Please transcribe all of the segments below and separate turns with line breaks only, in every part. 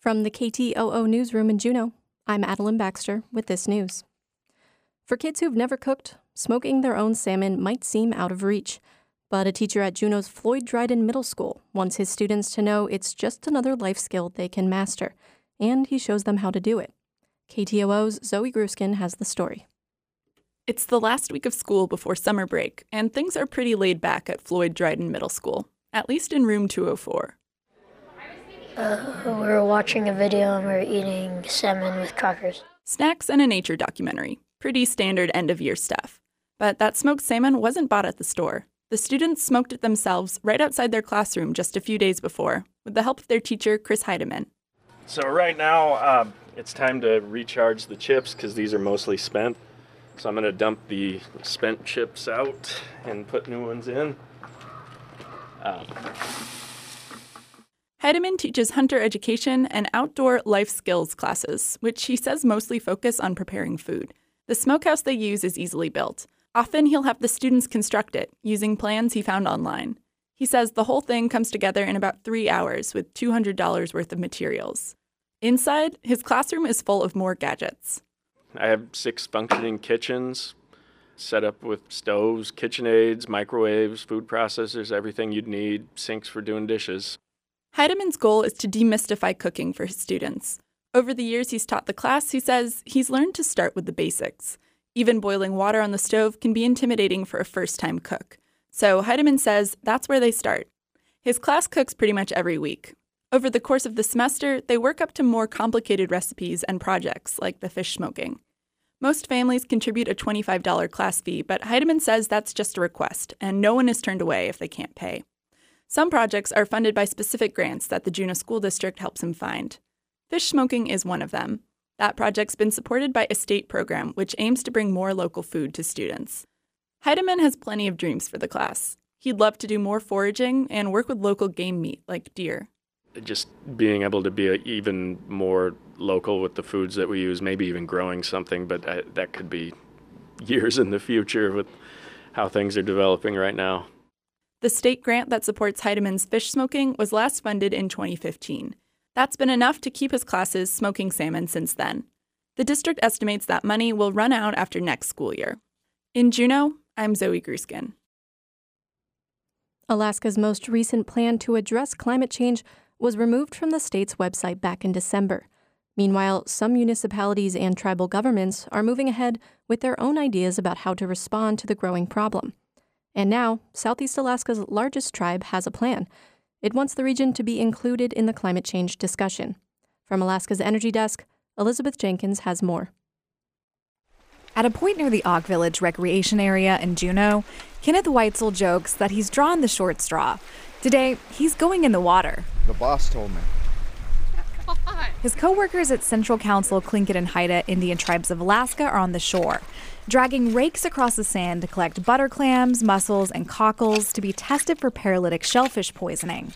From the KTOO newsroom in Juneau, I'm Adeline Baxter with this news. For kids who've never cooked, smoking their own salmon might seem out of reach. But a teacher at Juneau's Floyd Dryden Middle School wants his students to know it's just another life skill they can master, and he shows them how to do it. KTOO's Zoe Gruskin has the story.
It's the last week of school before summer break, and things are pretty laid back at Floyd Dryden Middle School, at least in room 204.
We were watching a video and we were eating salmon with crackers.
Snacks and a nature documentary. Pretty standard end-of-year stuff. But that smoked salmon wasn't bought at the store. The students smoked it themselves right outside their classroom just a few days before, with the help of their teacher, Chris Heidemann.
So right now, it's time to recharge the chips because these are mostly spent. So I'm going to dump the spent chips out and put new ones in.
Heidemann teaches hunter education and outdoor life skills classes, which he says mostly focus on preparing food. The smokehouse they use is easily built. Often he'll have the students construct it, using plans he found online. He says the whole thing comes together in about 3 hours with $200 worth of materials. Inside, his classroom is full of more gadgets.
I have 6 functioning kitchens set up with stoves, KitchenAids, microwaves, food processors, everything you'd need, sinks for doing dishes.
Heidemann's goal is to demystify cooking for his students. Over the years he's taught the class, he says he's learned to start with the basics. Even boiling water on the stove can be intimidating for a first-time cook. So Heidemann says that's where they start. His class cooks pretty much every week. Over the course of the semester, they work up to more complicated recipes and projects, like the fish smoking. Most families contribute a $25 class fee, but Heidemann says that's just a request, and no one is turned away if they can't pay. Some projects are funded by specific grants that the Juneau School District helps him find. Fish smoking is one of them. That project's been supported by a state program which aims to bring more local food to students. Heidemann has plenty of dreams for the class. He'd love to do more foraging and work with local game meat like deer.
Just being able to be even more local with the foods that we use, maybe even growing something, but that could be years in the future with how things are developing right now.
The state grant that supports Heidemann's fish smoking was last funded in 2015. That's been enough to keep his classes smoking salmon since then. The district estimates that money will run out after next school year. In Juneau, I'm Zoe Gruskin.
Alaska's most recent plan to address climate change was removed from the state's website back in December. Meanwhile, some municipalities and tribal governments are moving ahead with their own ideas about how to respond to the growing problem. And now, Southeast Alaska's largest tribe has a plan. It wants the region to be included in the climate change discussion. From Alaska's Energy Desk, Elizabeth Jenkins has more.
At a point near the Auk Village recreation area in Juneau, Kenneth Weitzel jokes that he's drawn the short straw. Today, he's going in the water.
The boss told me.
His co-workers at Central Council Tlingit and Haida Indian Tribes of Alaska are on the shore, dragging rakes across the sand to collect butter clams, mussels, and cockles to be tested for paralytic shellfish poisoning.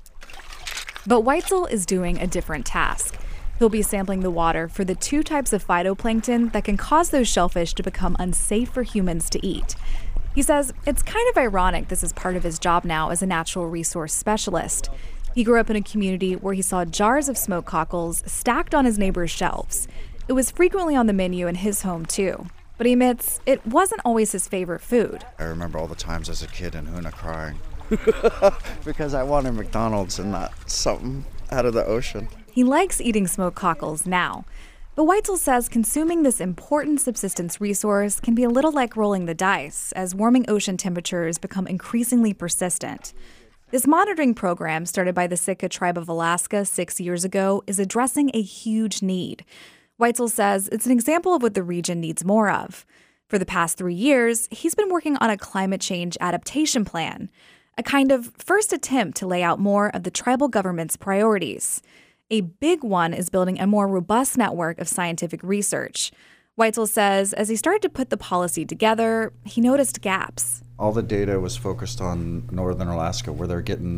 But Weitzel is doing a different task. He'll be sampling the water for the 2 types of phytoplankton that can cause those shellfish to become unsafe for humans to eat. He says it's kind of ironic this is part of his job now as a natural resource specialist. He grew up in a community where he saw jars of smoked cockles stacked on his neighbors' shelves. It was frequently on the menu in his home, too. But he admits it wasn't always his favorite food.
I remember all the times as a kid in Hoonah crying because I wanted McDonald's and not something out of the ocean.
He likes eating smoked cockles now. But Weitzel says consuming this important subsistence resource can be a little like rolling the dice as warming ocean temperatures become increasingly persistent. This monitoring program, started by the Sitka Tribe of Alaska 6 years ago, is addressing a huge need. Weitzel says it's an example of what the region needs more of. For the past 3 years, he's been working on a climate change adaptation plan, a kind of first attempt to lay out more of the tribal government's priorities. A big one is building a more robust network of scientific research. Weitzel says as he started to put the policy together, he noticed gaps.
All the data was focused on northern Alaska where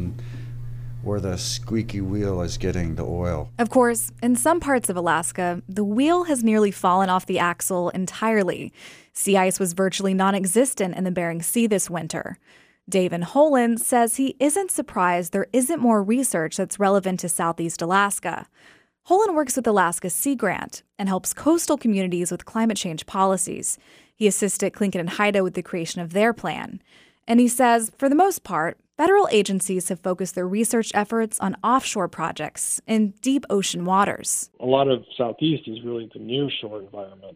the squeaky wheel is getting the oil.
Of course, in some parts of Alaska, the wheel has nearly fallen off the axle entirely. Sea ice was virtually non-existent in the Bering Sea this winter. David Holen says he isn't surprised there isn't more research that's relevant to Southeast Alaska. Holland works with Alaska's Sea Grant and helps coastal communities with climate change policies. He assisted Tlingit and Haida with the creation of their plan. And he says, for the most part, federal agencies have focused their research efforts on offshore projects in deep ocean waters.
A lot of Southeast is really the nearshore environment,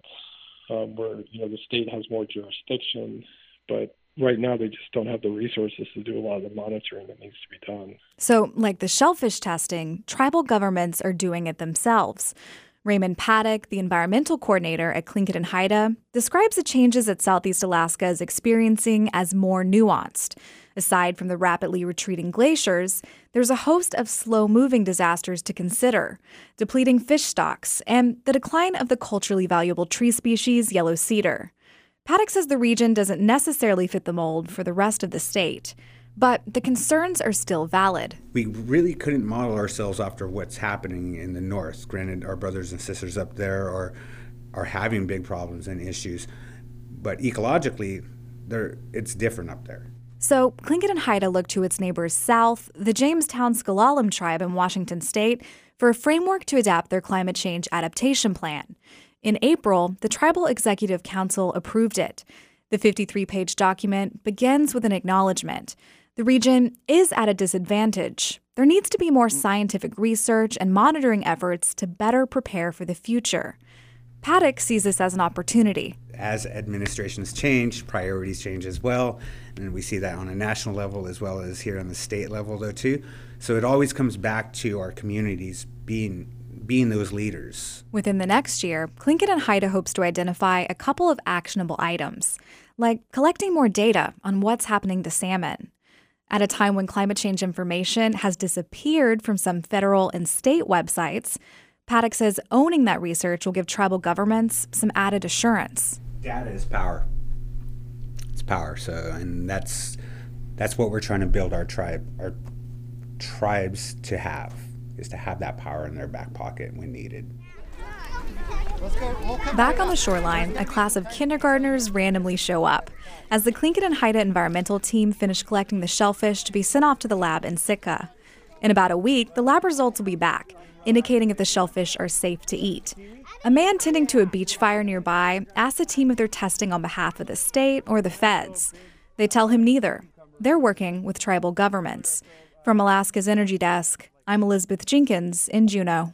where the state has more jurisdiction, but right now they just don't have the resources to do a lot of the monitoring that needs to be done.
So, like the shellfish testing, tribal governments are doing it themselves. Raymond Paddock, the environmental coordinator at Tlingit and Haida, describes the changes that Southeast Alaska is experiencing as more nuanced. Aside from the rapidly retreating glaciers, there's a host of slow-moving disasters to consider: depleting fish stocks and the decline of the culturally valuable tree species yellow cedar. Paddock says the region doesn't necessarily fit the mold for the rest of the state, but the concerns are still valid.
We really couldn't model ourselves after what's happening in the north. Granted, our brothers and sisters up there are having big problems and issues, but ecologically, it's different up there.
So Tlingit and Haida look to its neighbors south, the Jamestown S'Klallam tribe in Washington state, for a framework to adapt their climate change adaptation plan. In April, the Tribal Executive Council approved it. The 53-page document begins with an acknowledgement. The region is at a disadvantage. There needs to be more scientific research and monitoring efforts to better prepare for the future. Paddock sees this as an opportunity.
As administrations change, priorities change as well, and we see that on a national level as well as here on the state level, though, too. So it always comes back to our communities being those leaders.
Within the next year, Tlingit and Haida hopes to identify a couple of actionable items, like collecting more data on what's happening to salmon. At a time when climate change information has disappeared from some federal and state websites, Paddock says owning that research will give tribal governments some added assurance.
Data is power. It's power. And that's what we're trying to build our tribes to have, is to have that power in their back pocket when needed.
Back on the shoreline, a class of kindergartners randomly show up as the Tlingit and Haida environmental team finish collecting the shellfish to be sent off to the lab in Sitka. In about a week, the lab results will be back, indicating if the shellfish are safe to eat. A man tending to a beach fire nearby asks the team if they're testing on behalf of the state or the feds. They tell him neither. They're working with tribal governments. From Alaska's Energy Desk, I'm Elizabeth Jenkins in Juneau.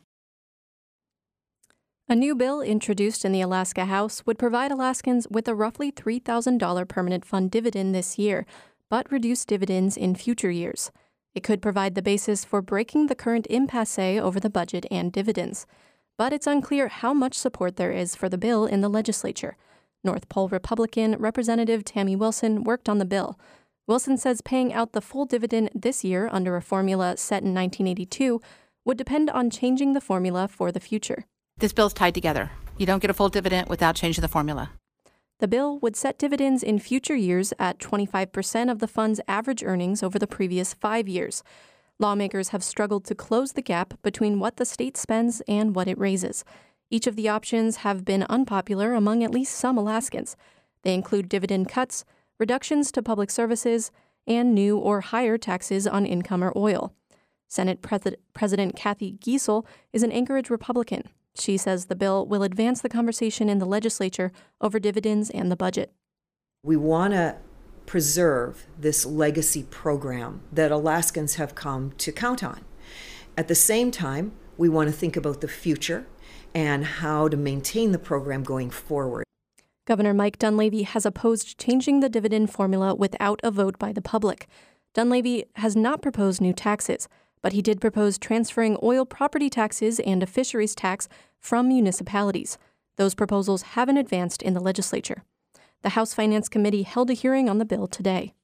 A new bill introduced in the Alaska House would provide Alaskans with a roughly $3,000 permanent fund dividend this year, but reduce dividends in future years. It could provide the basis for breaking the current impasse over the budget and dividends. But it's unclear how much support there is for the bill in the legislature. North Pole Republican Representative Tammy Wilson worked on the bill. Wilson says paying out the full dividend this year under a formula set in 1982 would depend on changing the formula for the future.
This bill's tied together. You don't get a full dividend without changing the formula.
The bill would set dividends in future years at 25% of the fund's average earnings over the previous 5 years. Lawmakers have struggled to close the gap between what the state spends and what it raises. Each of the options have been unpopular among at least some Alaskans. They include dividend cuts, reductions to public services, and new or higher taxes on income or oil. Senate President Kathy Giessel is an Anchorage Republican. She says the bill will advance the conversation in the legislature over dividends and the budget.
We want to preserve this legacy program that Alaskans have come to count on. At the same time, we want to think about the future and how to maintain the program going forward.
Governor Mike Dunleavy has opposed changing the dividend formula without a vote by the public. Dunleavy has not proposed new taxes, but he did propose transferring oil property taxes and a fisheries tax from municipalities. Those proposals haven't advanced in the legislature. The House Finance Committee held a hearing on the bill today.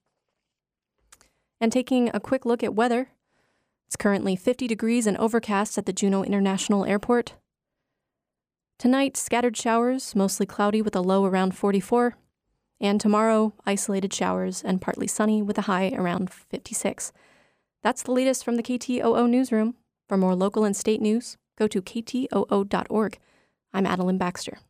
And taking a quick look at weather, it's currently 50 degrees and overcast at the Juneau International Airport. Tonight, scattered showers, mostly cloudy with a low around 44. And tomorrow, isolated showers and partly sunny with a high around 56. That's the latest from the KTOO newsroom. For more local and state news, go to ktoo.org. I'm Adeline Baxter.